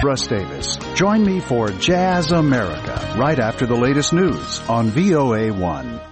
Russ Davis. Join me for Jazz America right after the latest news on VOA1.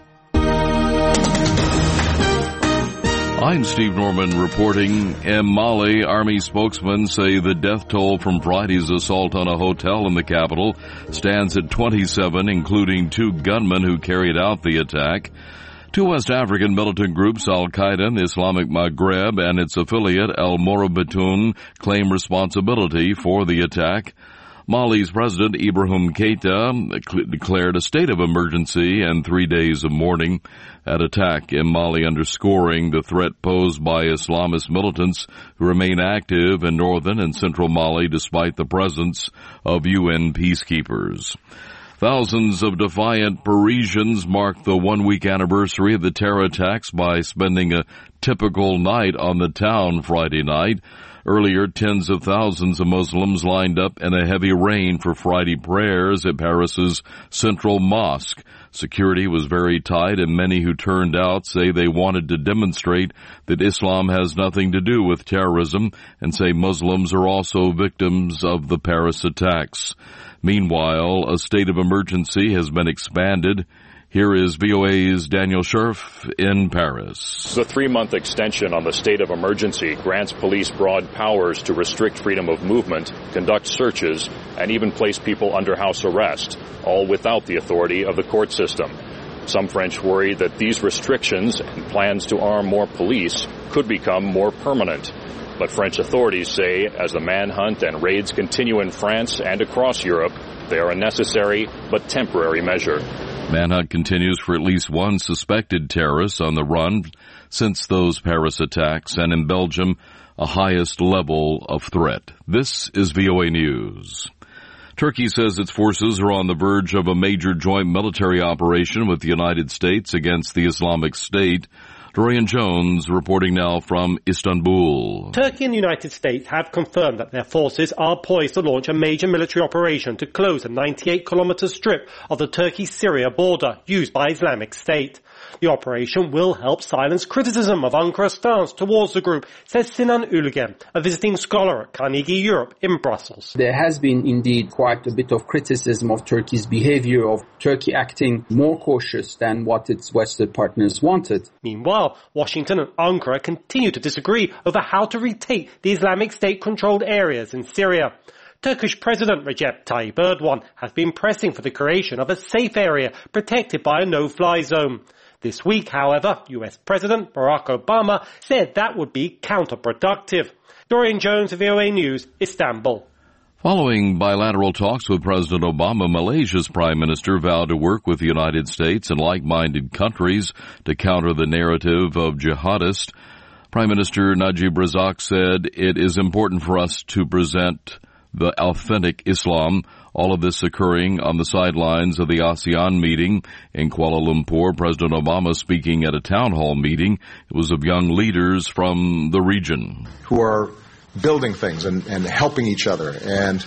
I'm Steve Norman reporting. In Mali, Army spokesmen say the death toll from Friday's assault on a hotel in the capital stands at 27, including 2 gunmen who carried out the attack. 2 West African militant groups, Al-Qaeda in the Islamic Maghreb and its affiliate Al-Morabitoun, claim responsibility for the attack. Mali's President Ibrahim Keita declared a state of emergency and 3 days of mourning. That attack in Mali underscoring the threat posed by Islamist militants who remain active in northern and central Mali despite the presence of UN peacekeepers. Thousands of defiant Parisians marked the 1-week anniversary of the terror attacks by spending a typical night on the town Friday night. Earlier, tens of thousands of Muslims lined up in a heavy rain for Friday prayers at Paris's Central Mosque. Security was very tight, and many who turned out say they wanted to demonstrate that Islam has nothing to do with terrorism and say Muslims are also victims of the Paris attacks. Meanwhile, a state of emergency has been expanded. Here is VOA's Daniel Scherf in Paris. The 3-month extension on the state of emergency grants police broad powers to restrict freedom of movement, conduct searches, and even place people under house arrest, all without the authority of the court system. Some French worry that these restrictions and plans to arm more police could become more permanent. But French authorities say as the manhunt and raids continue in France and across Europe, they are a necessary but temporary measure. Manhunt continues for at least one suspected terrorist on the run since those Paris attacks, and in Belgium, a highest level of threat. This is VOA News. Turkey says its forces are on the verge of a major joint military operation with the United States against the Islamic State. Dorian Jones reporting now from Istanbul. Turkey and the United States have confirmed that their forces are poised to launch a major military operation to close a 98-kilometer strip of the Turkey-Syria border used by Islamic State. The operation will help silence criticism of Ankara's stance towards the group, says Sinan Ülgen, a visiting scholar at Carnegie Europe in Brussels. There has been indeed quite a bit of criticism of Turkey's behavior, of Turkey acting more cautious than what its Western partners wanted. Meanwhile, Washington and Ankara continue to disagree over how to retake the Islamic State-controlled areas in Syria. Turkish President Recep Tayyip Erdogan has been pressing for the creation of a safe area protected by a no-fly zone. This week, however, US President Barack Obama said that would be counterproductive. Dorian Jones, VOA News, Istanbul. Following bilateral talks with President Obama, Malaysia's Prime Minister vowed to work with the United States and like-minded countries to counter the narrative of jihadists. Prime Minister Najib Razak said it is important for us to present the authentic Islam. All of this occurring on the sidelines of the ASEAN meeting in Kuala Lumpur. President Obama speaking at a town hall meeting. It was of young leaders from the region who are building things and helping each other and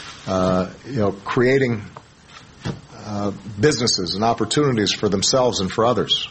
creating businesses and opportunities for themselves and for others.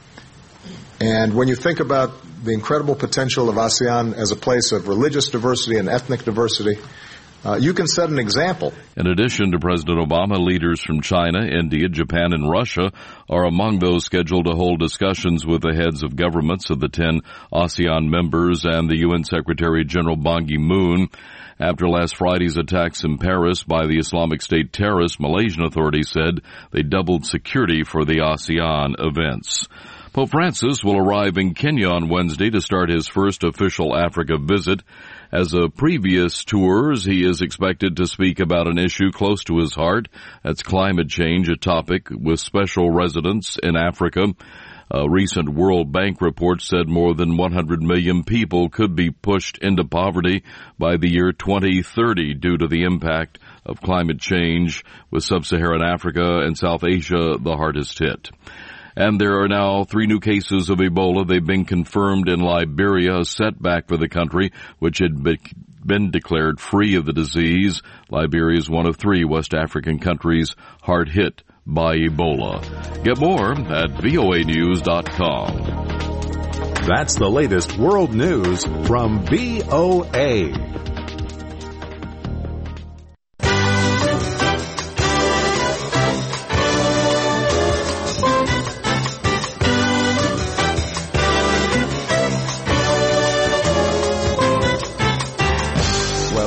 And when you think about the incredible potential of ASEAN as a place of religious diversity and ethnic diversity, you can set an example. In addition to President Obama, leaders from China, India, Japan, and Russia are among those scheduled to hold discussions with the heads of governments of the 10 ASEAN members and the UN Secretary General Ban Ki-moon. After last Friday's attacks in Paris by the Islamic State terrorists, Malaysian authorities said they doubled security for the ASEAN events. Pope Francis will arrive in Kenya on Wednesday to start his first official Africa visit. As of previous tours, he is expected to speak about an issue close to his heart. That's climate change, a topic with special residence in Africa. A recent World Bank report said more than 100 million people could be pushed into poverty by the year 2030 due to the impact of climate change, with sub-Saharan Africa and South Asia the hardest hit. And there are now 3 new cases of Ebola. They've been confirmed in Liberia, a setback for the country, which had been declared free of the disease. Liberia is one of 3 West African countries hard hit by Ebola. Get more at voanews.com. That's the latest world news from VOA.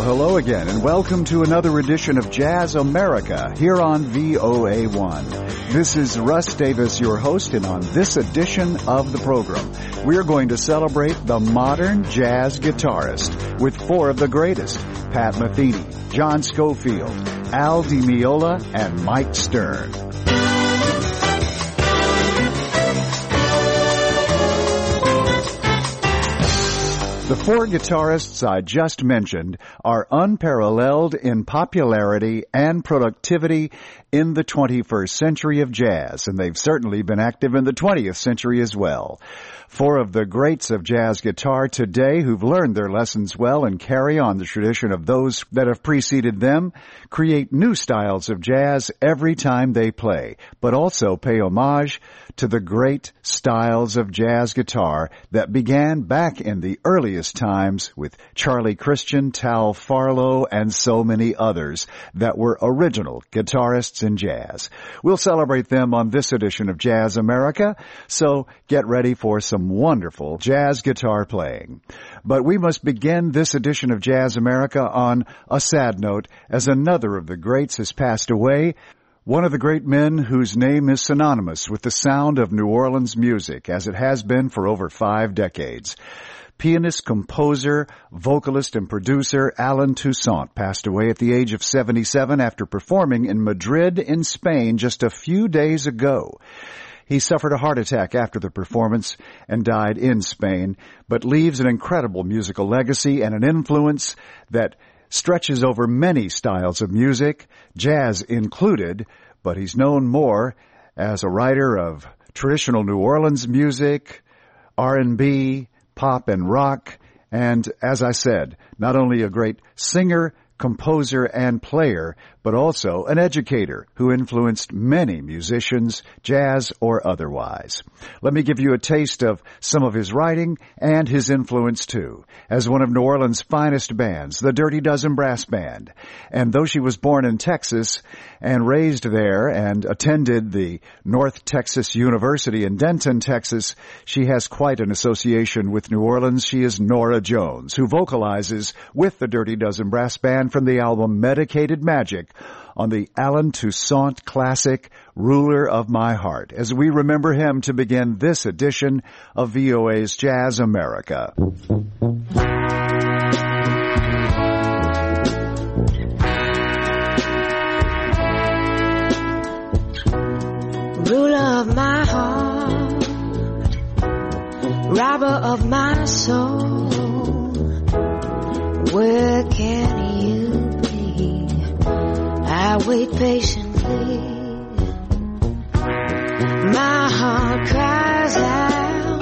hello again, and welcome to another edition of Jazz America here on VOA1. This is Russ Davis, your host, and on this edition of the program, we are going to celebrate the modern jazz guitarist with four of the greatest: Pat Metheny, John Scofield, Al Di Meola, and Mike Stern. The four guitarists I just mentioned are unparalleled in popularity and productivity in the 21st century of jazz, and they've certainly been active in the 20th century as well. Four of the greats of jazz guitar today who've learned their lessons well and carry on the tradition of those that have preceded them create new styles of jazz every time they play, but also pay homage to the great styles of jazz guitar that began back in the earliest times with Charlie Christian, Tal Farlow, and so many others that were original guitarists in jazz. We'll celebrate them on this edition of Jazz America, so get ready for some wonderful jazz guitar playing. But we must begin this edition of Jazz America on a sad note, as another of the greats has passed away. One of the great men whose name is synonymous with the sound of New Orleans music, as it has been for over 5 decades. Pianist, composer, vocalist, and producer Allen Toussaint passed away at the age of 77 after performing in Madrid in Spain just a few days ago. He suffered a heart attack after the performance and died in Spain, but leaves an incredible musical legacy and an influence that stretches over many styles of music, jazz included, but he's known more as a writer of traditional New Orleans music, R&B, pop and rock, and, as I said, not only a great singer, composer, and player, but also an educator who influenced many musicians, jazz or otherwise. Let me give you a taste of some of his writing and his influence, too, as one of New Orleans' finest bands, the Dirty Dozen Brass Band. And though she was born in Texas and raised there and attended the North Texas University in Denton, Texas, she has quite an association with New Orleans. She is Norah Jones, who vocalizes with the Dirty Dozen Brass Band from the album Medicated Magic on the Allen Toussaint classic, Ruler of My Heart, as we remember him to begin this edition of VOA's Jazz America. Ruler of my heart, robber of my soul, where can you be? I wait patiently. My heart cries out,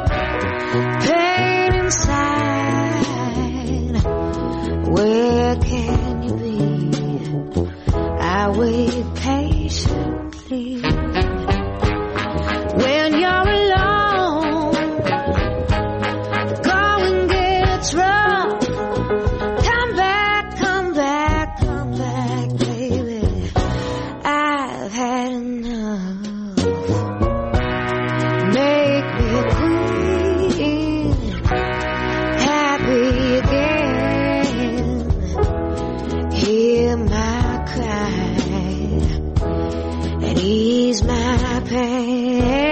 pain inside. Where can you be? I wait patiently. When you're alone, going gets rough. Come back, baby. I've had enough. Make me queen, happy again. Hear my cry and ease my pain.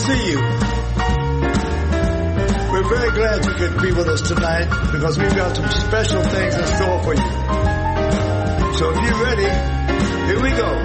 see you. We're very glad you could be with us tonight because we've got some special things in store for you. So if you're ready, here we go.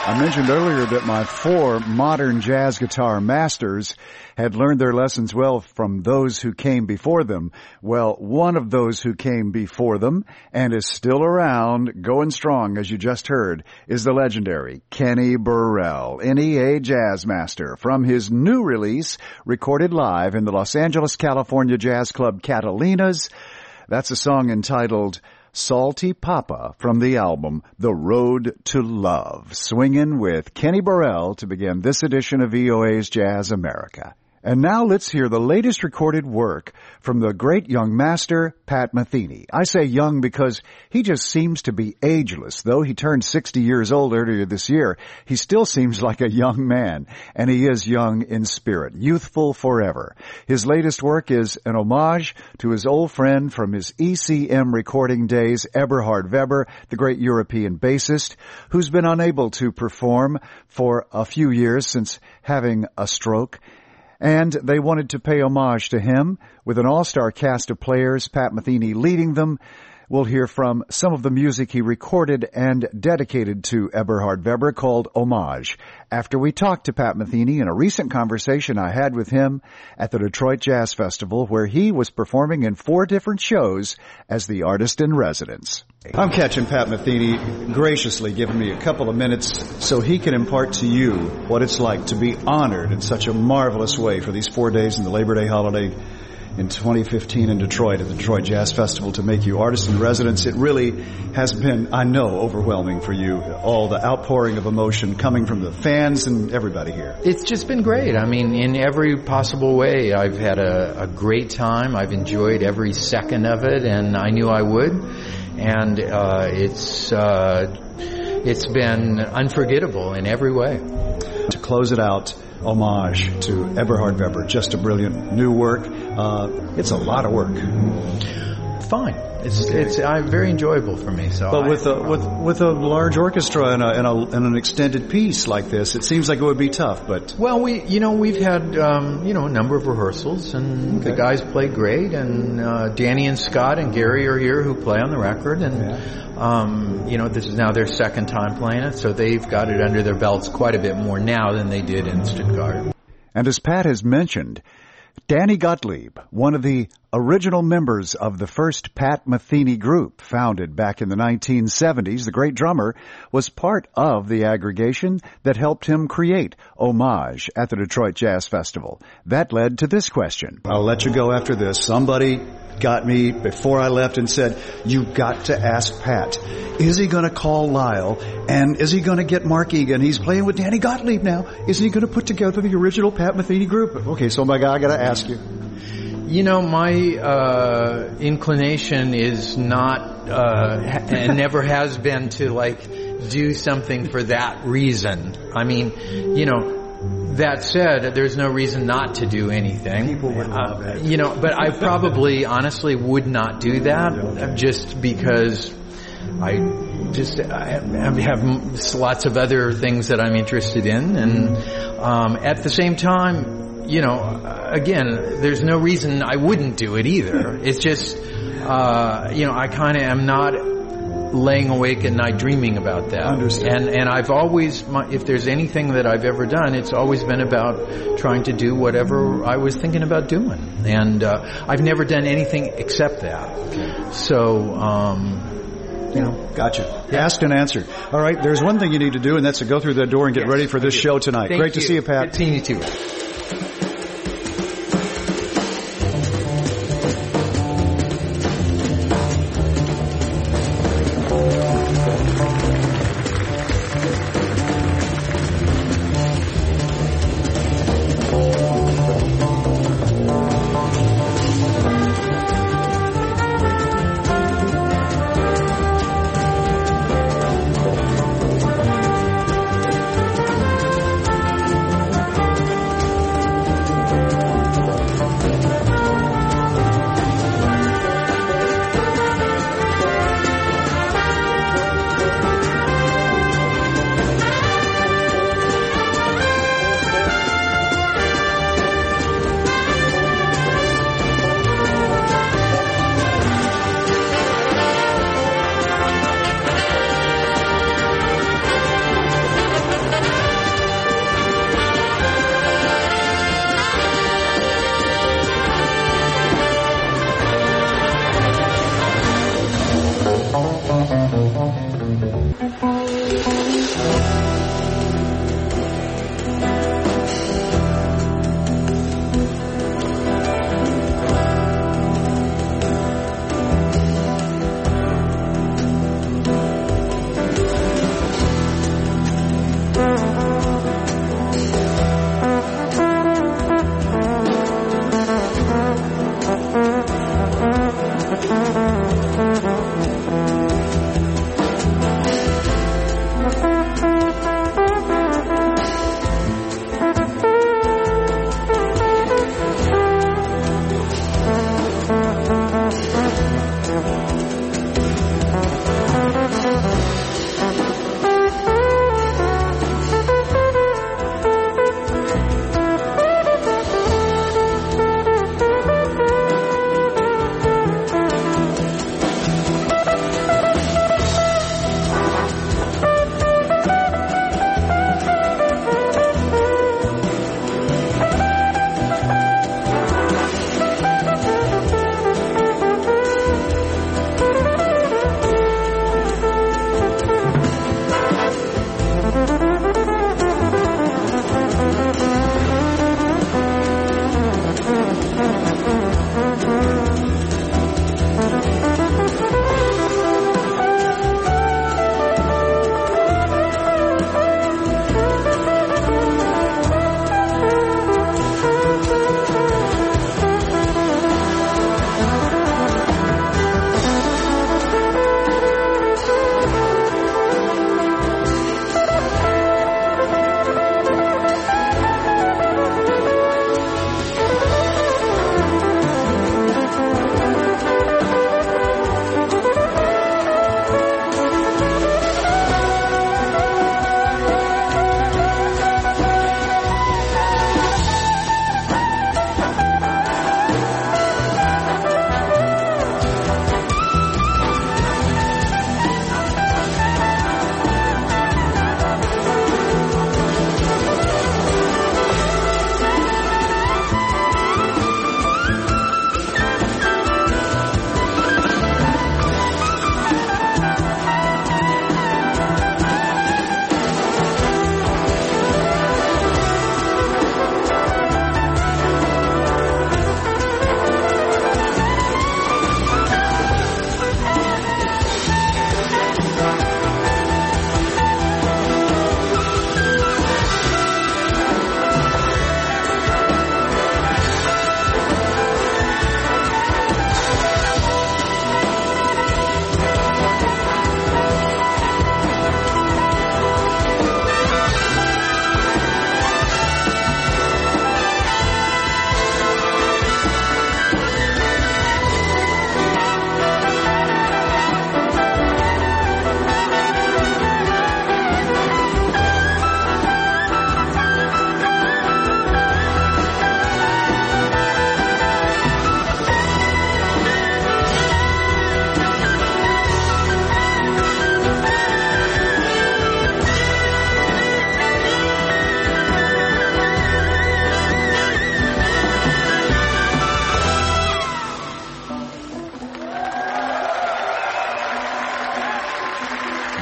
I mentioned earlier that my 4 modern jazz guitar masters had learned their lessons well from those who came before them. Well, one of those who came before them and is still around, going strong, as you just heard, is the legendary Kenny Burrell, NEA Jazz Master, from his new release, recorded live in the Los Angeles, California Jazz Club Catalinas. That's a song entitled Salty Papa from the album The Road to Love. Swinging with Kenny Burrell to begin this edition of VOA's Jazz America. And now let's hear the latest recorded work from the great young master, Pat Metheny. I say young because he just seems to be ageless. Though he turned 60 years old earlier this year, he still seems like a young man. And he is young in spirit, youthful forever. His latest work is an homage to his old friend from his ECM recording days, Eberhard Weber, the great European bassist, who's been unable to perform for a few years since having a stroke. And they wanted to pay homage to him with an all-star cast of players, Pat Metheny leading them. We'll hear from some of the music he recorded and dedicated to Eberhard Weber called Homage, after we talked to Pat Metheny in a recent conversation I had with him at the Detroit Jazz Festival, where he was performing in 4 different shows as the artist in residence. I'm catching Pat Metheny graciously giving me a couple of minutes so he can impart to you what it's like to be honored in such a marvelous way for these 4 days in the Labor Day holiday in 2015 in Detroit at the Detroit Jazz Festival to make you artist in residence. It really has been, I know, overwhelming for you. All the outpouring of emotion coming from the fans and everybody here. It's just been great. I mean, in every possible way, I've had a great time. I've enjoyed every second of it, and I knew I would. And it's been unforgettable in every way. To close it out, homage to Eberhard Weber, just a brilliant new work. It's a lot of work. Fine. It's very enjoyable for me. So, but with a large orchestra and an extended piece like this, it seems like it would be tough. But we've had a number of rehearsals, and the guys play great. And Danny and Scott and Gary are here who play on the record, and this is now their second time playing it, so they've got it under their belts quite a bit more now than they did in Stuttgart. And as Pat has mentioned, Danny Gottlieb, one of the original members of the first Pat Metheny group, founded back in the 1970s, the great drummer, was part of the aggregation that helped him create Homage at the Detroit Jazz Festival. That led to this question. I'll let you go after this. Somebody got me before I left and said, you've got to ask Pat. Is he going to call Lyle? And is he going to get Mark Egan? He's playing with Danny Gottlieb now. Is he going to put together the original Pat Metheny group? Okay, so my guy, I got to ask you. My inclination is not, and never has been to do something for that reason. I mean, that said, there's no reason not to do anything. People would love that. But I probably honestly would not do that just because I have lots of other things that I'm interested in. And at the same time, again, there's no reason I wouldn't do it either. It's just, I kind of am not laying awake at night dreaming about that. Understand. And I've always, if there's anything that I've ever done, it's always been about trying to do whatever I was thinking about doing. And I've never done anything except that. Okay. So, Gotcha. Asked and answered. All right, there's one thing you need to do, and that's to go through that door and get ready for this show tonight. Great to see you, Pat. Good seeing you too.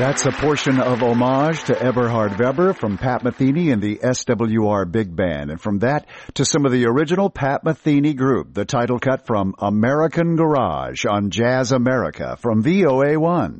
That's a portion of homage to Eberhard Weber from Pat Metheny and the SWR Big Band. And from that to some of the original Pat Metheny group, the title cut from American Garage on Jazz America from VOA1.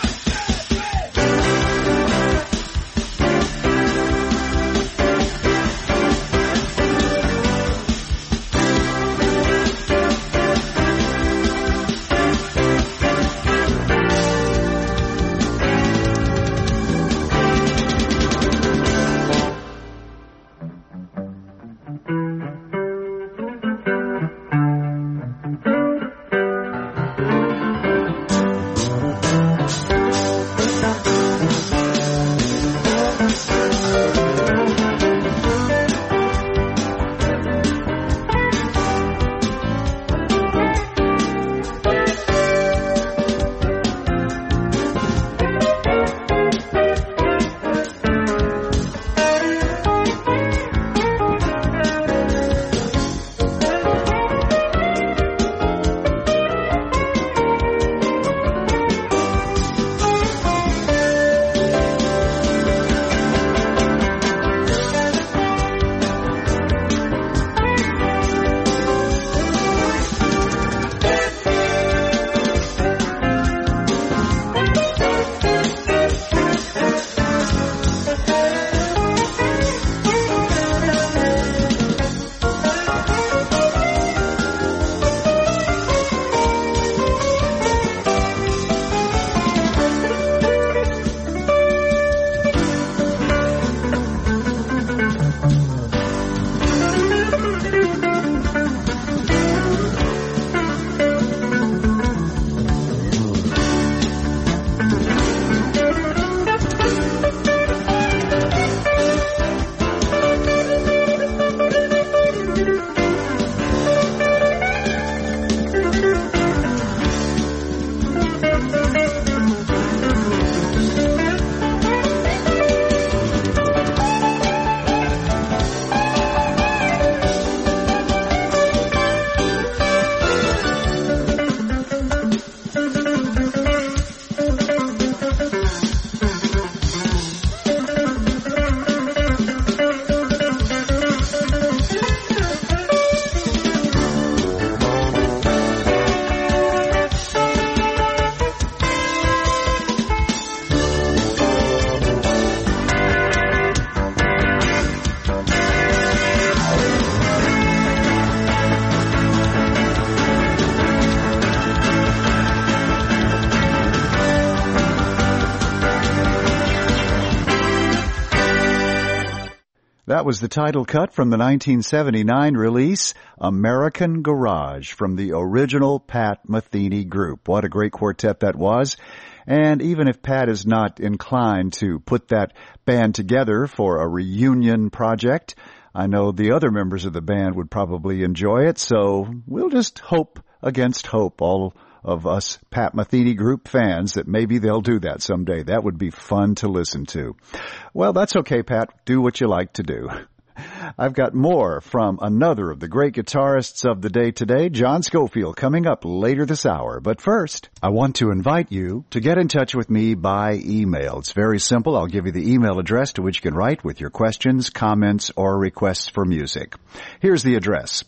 That was the title cut from the 1979 release, American Garage, from the original Pat Metheny group. What a great quartet that was. And even if Pat is not inclined to put that band together for a reunion project, I know the other members of the band would probably enjoy it, so we'll just hope against hope, all of us Pat Metheny group fans, that maybe they'll do that someday. That would be fun to listen to. Well, that's okay, Pat. Do what you like to do. I've got more from another of the great guitarists of the day today, John Scofield, coming up later this hour. But first, I want to invite you to get in touch with me by email. It's very simple. I'll give you the email address to which you can write with your questions, comments, or requests for music. Here's the address: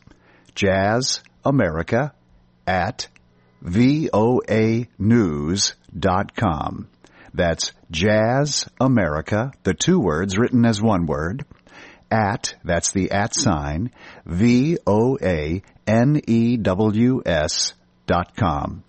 jazzamerica@voanews.com. That's jazzamerica, the two words written as one word, that's the @ sign, VOANEWS.com.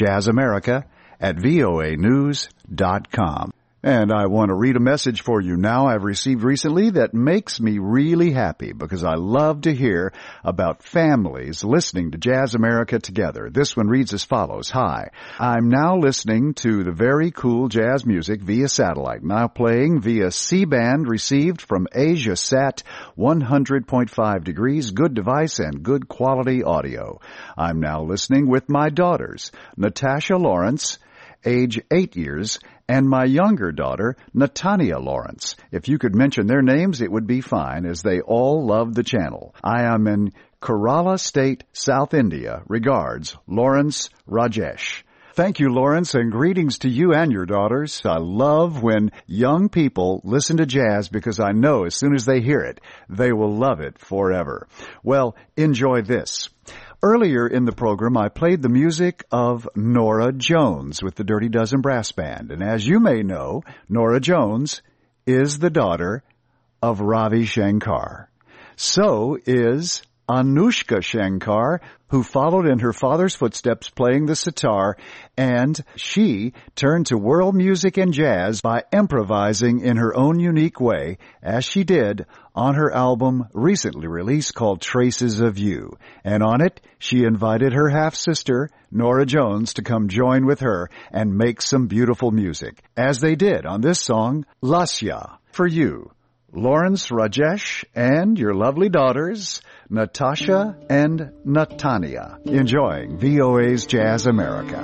jazzamerica@voanews.com. And I want to read a message for you now I've received recently that makes me really happy, because I love to hear about families listening to Jazz America together. This one reads as follows. Hi, I'm now listening to the very cool jazz music via satellite, now playing via C-band received from AsiaSat 100.5 degrees, good device and good quality audio. I'm now listening with my daughters, Natasha Lawrence, age 8 years, and my younger daughter, Natania Lawrence. If you could mention their names, it would be fine, as they all love the channel. I am in Kerala State, South India. Regards, Lawrence Rajesh. Thank you, Lawrence, and greetings to you and your daughters. I love when young people listen to jazz because I know as soon as they hear it, they will love it forever. Well, enjoy this. Earlier in the program, I played the music of Norah Jones with the Dirty Dozen Brass Band. And as you may know, Norah Jones is the daughter of Ravi Shankar. So is Anushka Shankar, who followed in her father's footsteps playing the sitar, and she turned to world music and jazz by improvising in her own unique way, as she did on her album recently released called Traces of You. And on it, she invited her half-sister, Norah Jones, to come join with her and make some beautiful music, as they did on this song, Lasya, for you, Lawrence, Rajesh, and your lovely daughters, Natasha and Natania, enjoying VOA's Jazz America.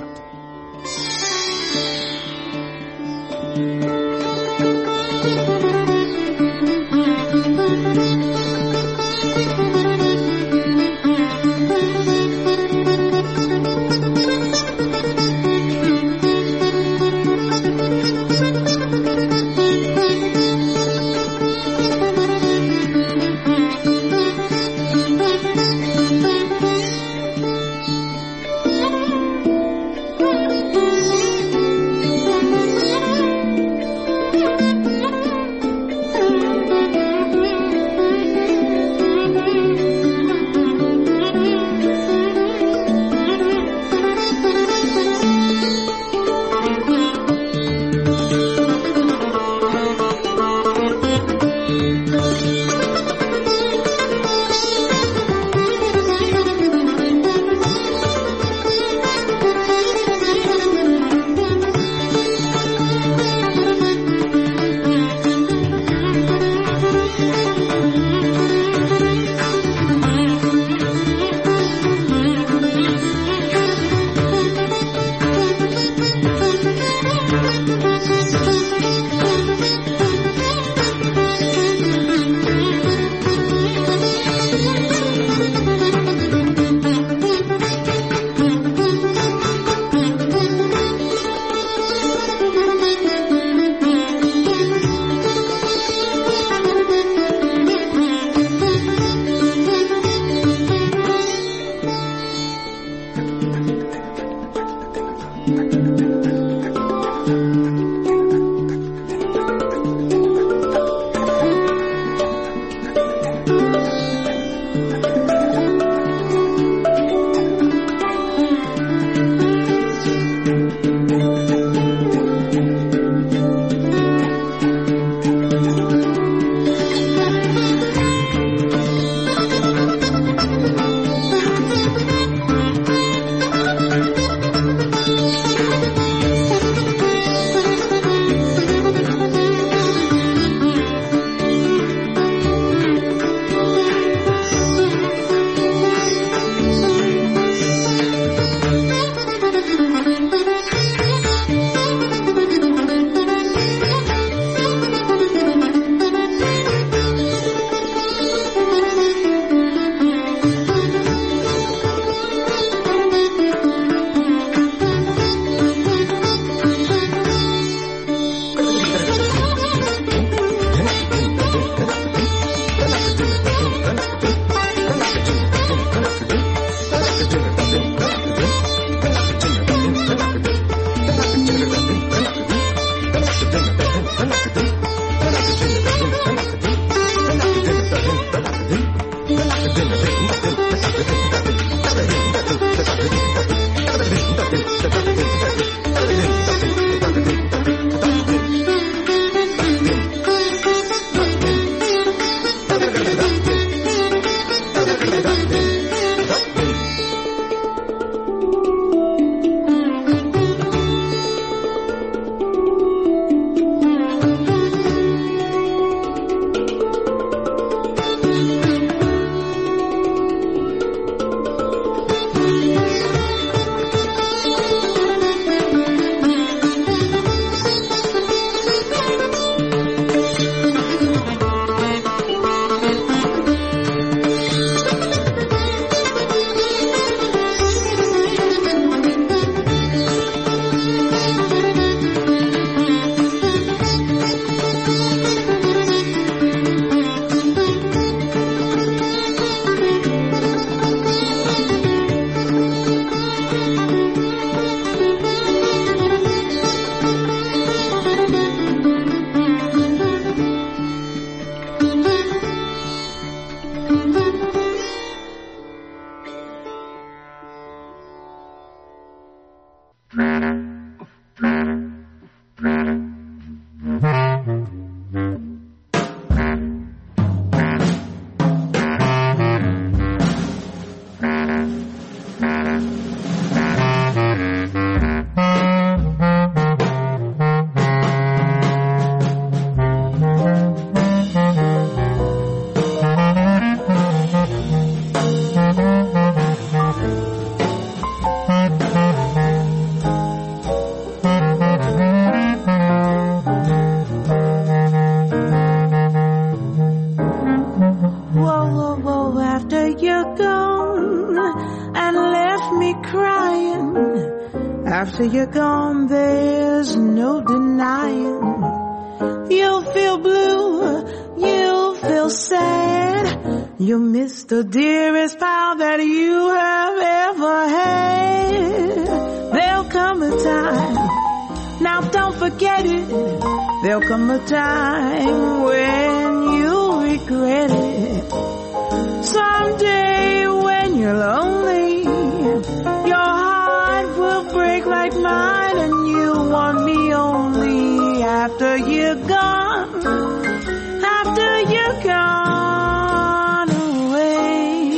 After you're gone, there's no denying. You'll feel blue, you'll feel sad. You'll miss the dearest pal that you have ever had. There'll come a time, now don't forget it. There'll come a time when you'll regret it. Someday when you're lonely, your heart will break like mine, and you'll want me only after you're gone, after you're gone away.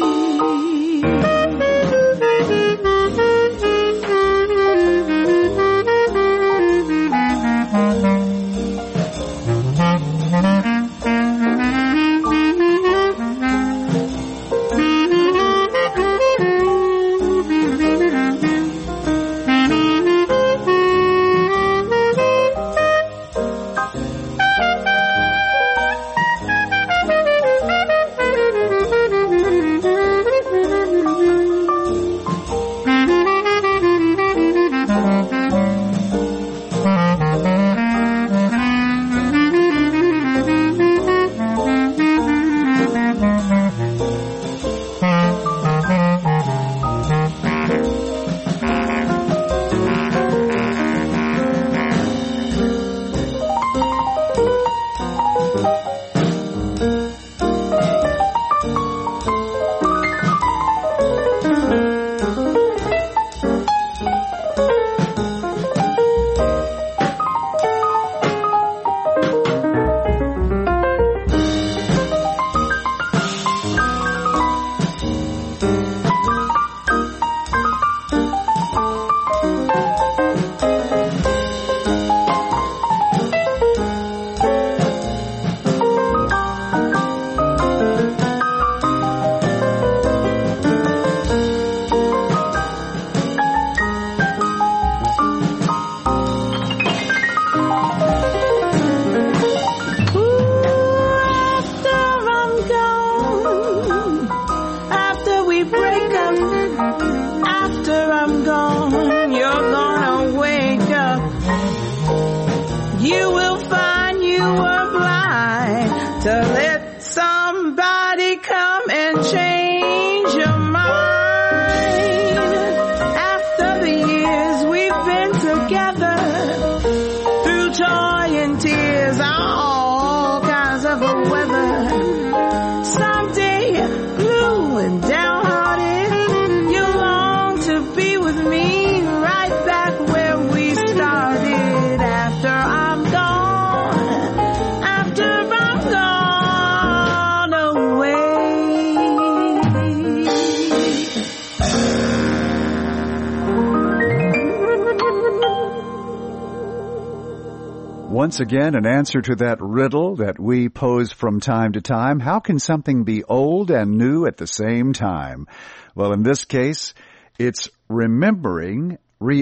Once again, an answer to that riddle that we pose from time to time. How can something be old and new at the same time? Well, in this case, it's reimagining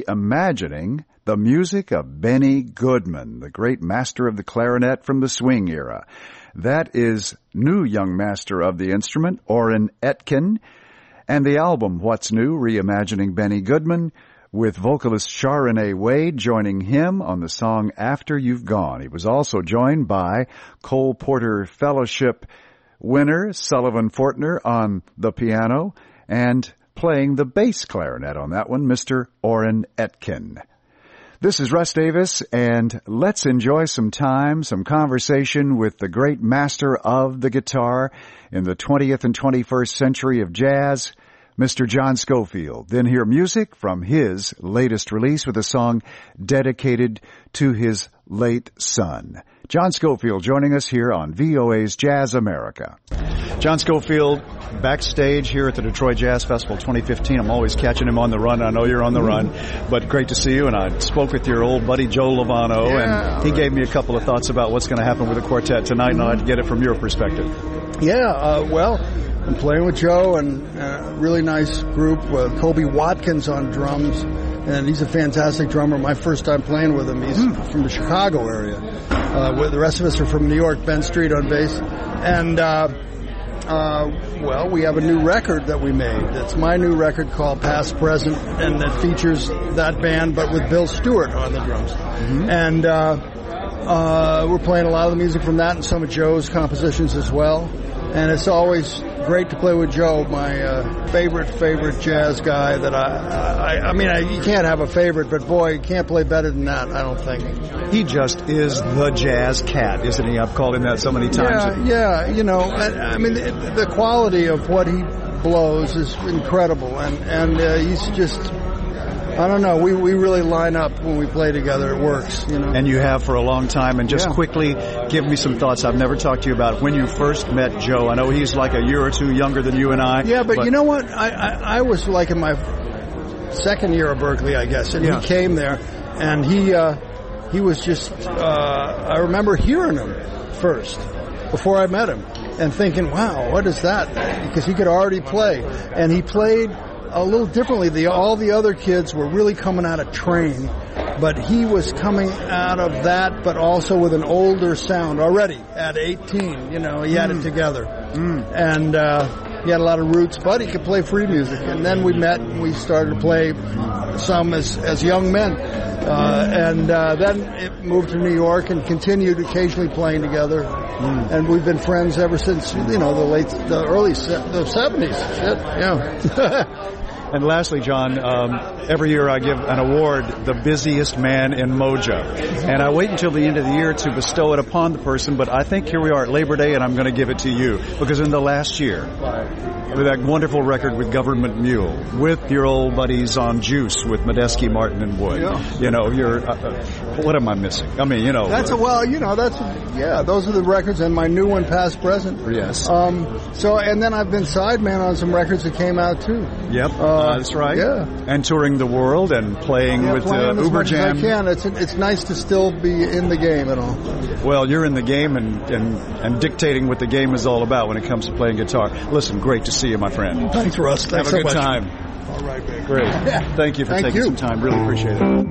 the music of Benny Goodman, the great master of the clarinet from the swing era. That is new young master of the instrument, Orrin Etkin, and the album, What's New? Reimagining Benny Goodman, with vocalist Sharonee Wade joining him on the song After You've Gone. He was also joined by Cole Porter Fellowship winner Sullivan Fortner on the piano, and playing the bass clarinet on that one, Mr. Orrin Etkin. This is Russ Davis, and let's enjoy some time, some conversation with the great master of the guitar in the 20th and 21st century of jazz, Mr. John Scofield. Then hear music from his latest release with a song dedicated to his late son. John Scofield joining us here on VOA's Jazz America. John Scofield, backstage here at the Detroit Jazz Festival 2015. I'm always catching him on the run. I know you're on the run, but great to see you. And I spoke with your old buddy Joe Lovano, and he gave me a couple of thoughts about what's going to happen with the quartet tonight, and I'd get it from your perspective. Well, I'm playing with Joe and a really nice group with Kobe Watkins on drums, and he's a fantastic drummer. My first time playing with him. He's from the Chicago area. The rest of us are from New York. Ben Street on bass. And Well, we have a new record that we made. It's my new record called Past Present, and it features that band, but with Bill Stewart on the drums. Mm-hmm. And we're playing a lot of the music from that and some of Joe's compositions as well. And it's always great to play with Joe, my favorite jazz guy. That I mean, you can't have a favorite, but boy, you can't play better than that, I don't think. He just is the jazz cat, isn't he? I've called him that so many times. Yeah. You know, I mean, the quality of what he blows is incredible, and he's just, I don't know, we really line up when we play together. It works, you know. And you have for a long time. And just quickly, give me some thoughts. I've never talked to you about when you first met Joe. I know he's like a year or two younger than you and I. Yeah, but you know what? I was like in my second year of Berkeley, I guess, and he came there, and he was just, I remember hearing him first before I met him and thinking, wow, what is that? Because he could already play. And he played a little differently. All the other kids were really coming out of train, but he was coming out of that, but also with an older sound already at 18. You know, he had it together. And he had a lot of roots, but he could play free music. And then we met and we started to play some as young men. And then it moved to New York and continued occasionally playing together. And we've been friends ever since, you know, the early 70s. Shit, yeah. And lastly, John, every year I give an award, the busiest man in Mojo. And I wait until the end of the year to bestow it upon the person, but I think here we are at Labor Day, and I'm going to give it to you. Because in the last year, with that wonderful record with Government Mule, with your old buddies on Juice with Medeski, Martin, and Wood, you know, you're, what am I missing? I mean, you know. Those are the records, and my new one, Past Present. Yes. So, and then I've been sideman on some records that came out, too. Yep. That's right. Yeah. And touring the world and playing with Uber Jam. I can. It's nice to still be in the game and all. Well, you're in the game and dictating what the game is all about when it comes to playing guitar. Listen, great to see you, my friend. Thanks, Russ. Thanks so much. Have a good time. All right, man. Great. Thank you for taking some time. Really appreciate it.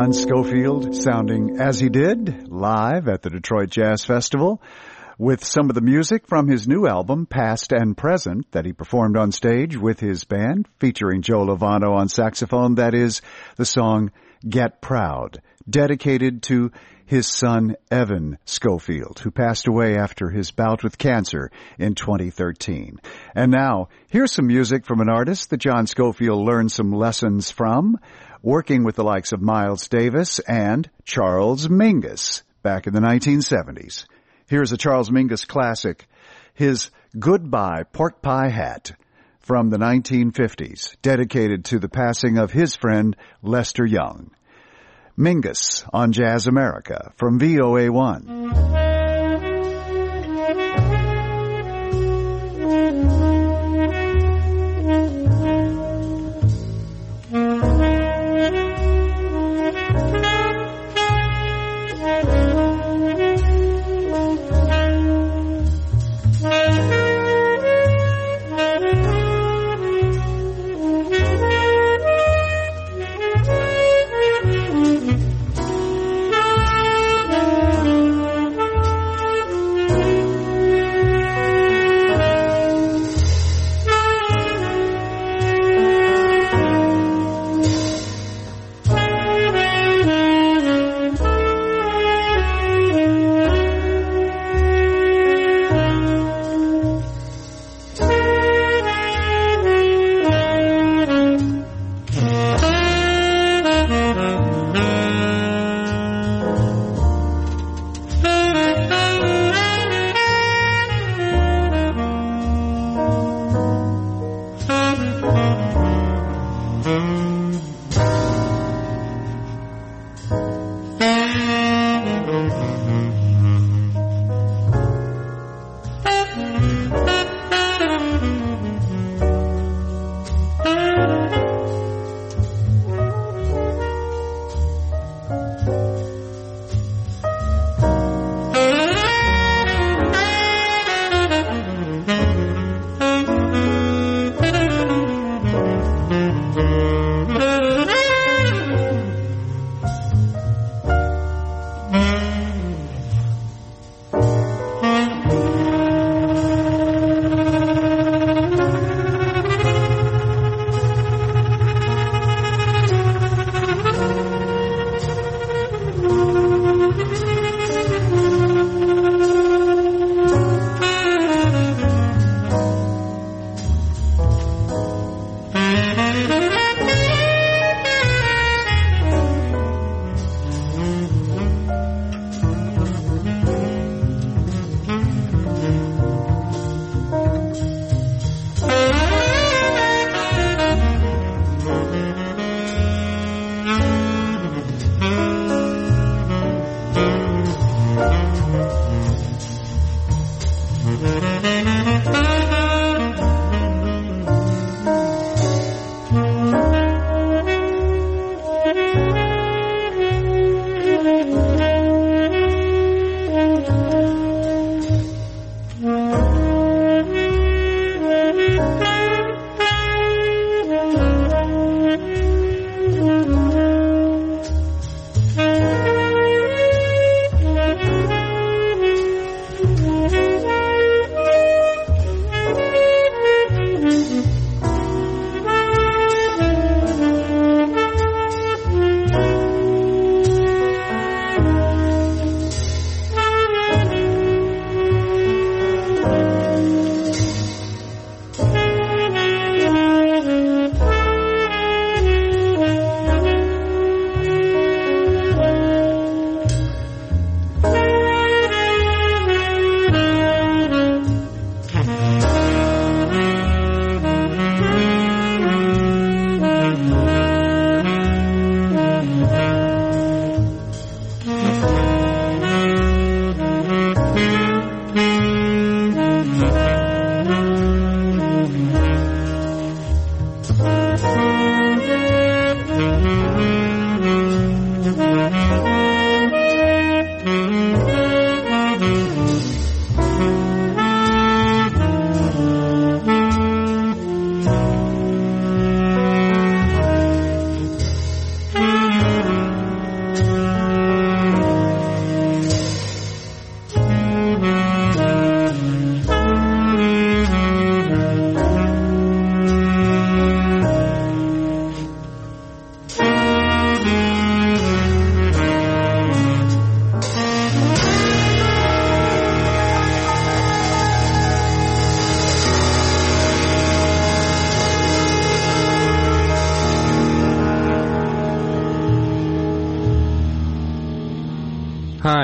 John Scofield sounding as he did live at the Detroit Jazz Festival with some of the music from his new album, Past and Present, that he performed on stage with his band, featuring Joe Lovano on saxophone. That is the song Get Proud, dedicated to his son, Evan Scofield, who passed away after his bout with cancer in 2013. And now, here's some music from an artist that John Scofield learned some lessons from, working with the likes of Miles Davis and Charles Mingus back in the 1970s. Here's a Charles Mingus classic, his Goodbye Pork Pie Hat from the 1950s, dedicated to the passing of his friend Lester Young. Mingus on Jazz America from VOA1.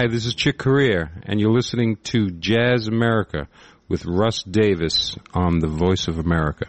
Hi, this is Chick Corea, and you're listening to Jazz America with Russ Davis on the Voice of America.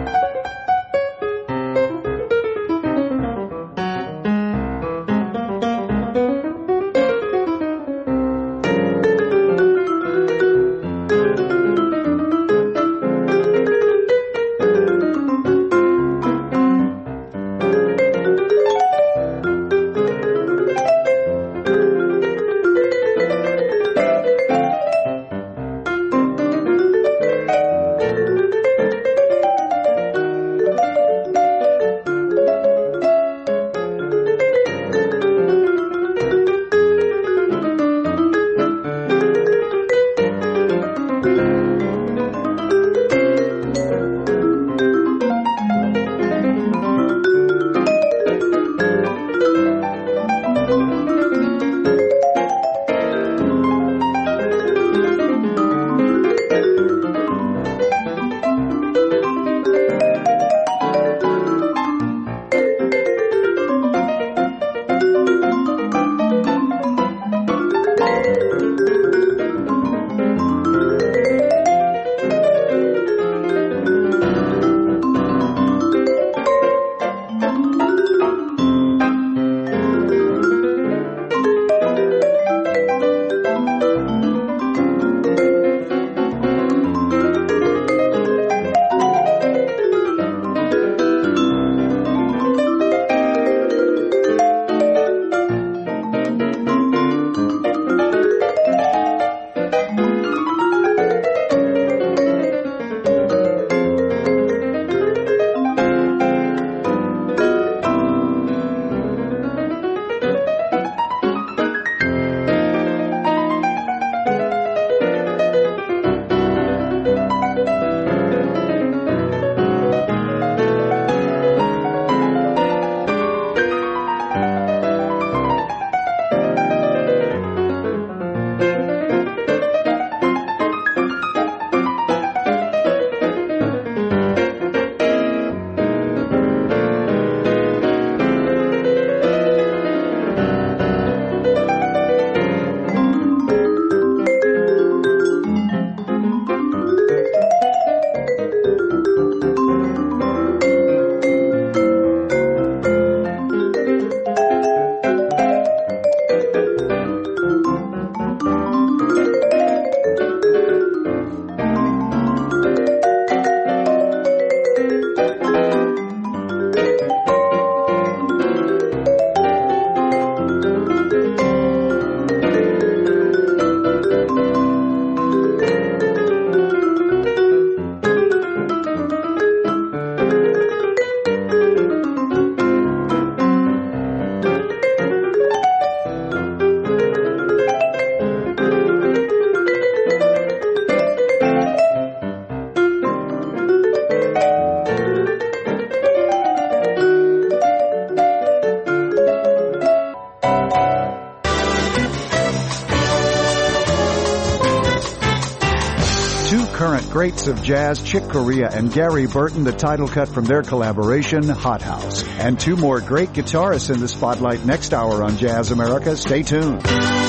current greats of jazz, Chick Corea and Gary Burton, the title cut from their collaboration, Hot House. And two more great guitarists in the spotlight next hour on Jazz America. Stay tuned.